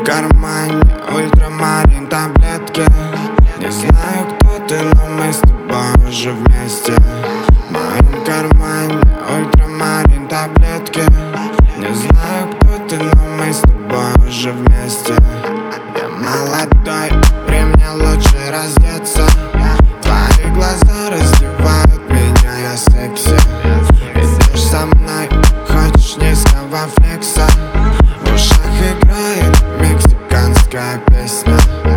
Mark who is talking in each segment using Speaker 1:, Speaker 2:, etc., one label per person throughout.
Speaker 1: кармане ультрамарин таблетки. Не знаю, кто ты, но мы с тобой уже вместе. В моем кармане ультрамарин таблетки. Не знаю, кто ты, но мы с тобой уже вместе. Я молодой, при мне лучше раздеться. Твои глаза раздевают меня, я секси. Идешь со мной, хочешь низкого флекса. В ушах играет мексиканская песня.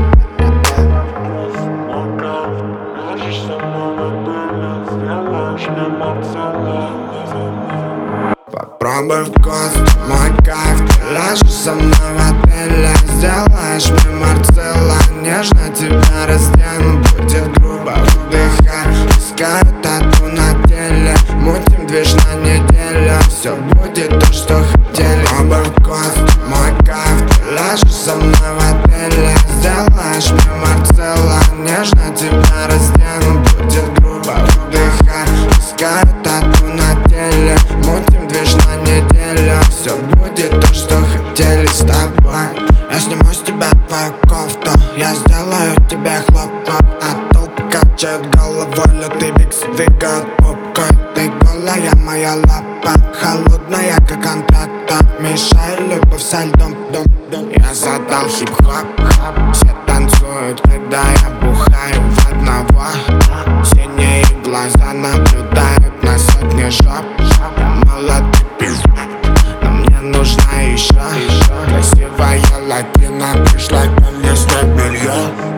Speaker 1: Попробуй вкус, мой кайф. Ты ляжешь со мной в отеле, сделаешь мне Марцелла. Нежно тебя раздену, будет грубо, выдыхай. Пускай тату на теле, мутим движ на неделю. Все будет то, что хотели. Попробуй вкус, мой кайф. Ты ляжешь со мной в отеле, сделаешь мне Марцелла. Нежно тебя раздену, будет грубо, выдыхай. Пускай тату на теле, мутим движ на неделю. Все будет то, что хотели с тобой. Я сниму с тебя твою кофту, я сделаю тебе хлопок. А толпы качают головой, лютый бикс двигают попкой. Ты голая, моя лапа, холодная, как контракта. Мешай любовь со льдом. Я задал хип-хоп, все танцуют, когда я бухаю в одного. Синие глаза наблюдают на сотни жоп. Я молодой пиздец, но мне нужна еще красивая латина, пришла ко мне снять белье.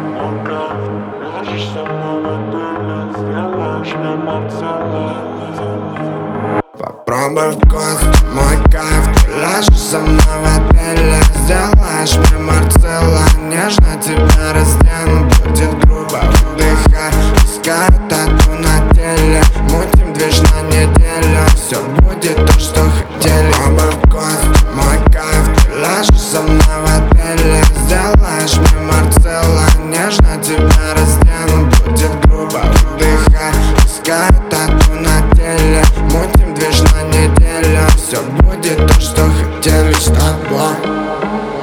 Speaker 1: Попробуй вкус, мой кайф. Ты ляжешь со мной в отеле, сделаешь мне Марцелла. Нежно тебя раздену, будет грубо, выдыхай. Пускай тату на теле, мутим движ на неделю. Все будет то, что хотели. Попробуй вкус, мой кайф. Ты ляжешь со мной в отеле, сделаешь мне Марцелла. Нежно тебя раздену, будет грубо, выдыхай. Пускай тату на теле, мутим движ на неделю. Все будет то, что хотели с тобой.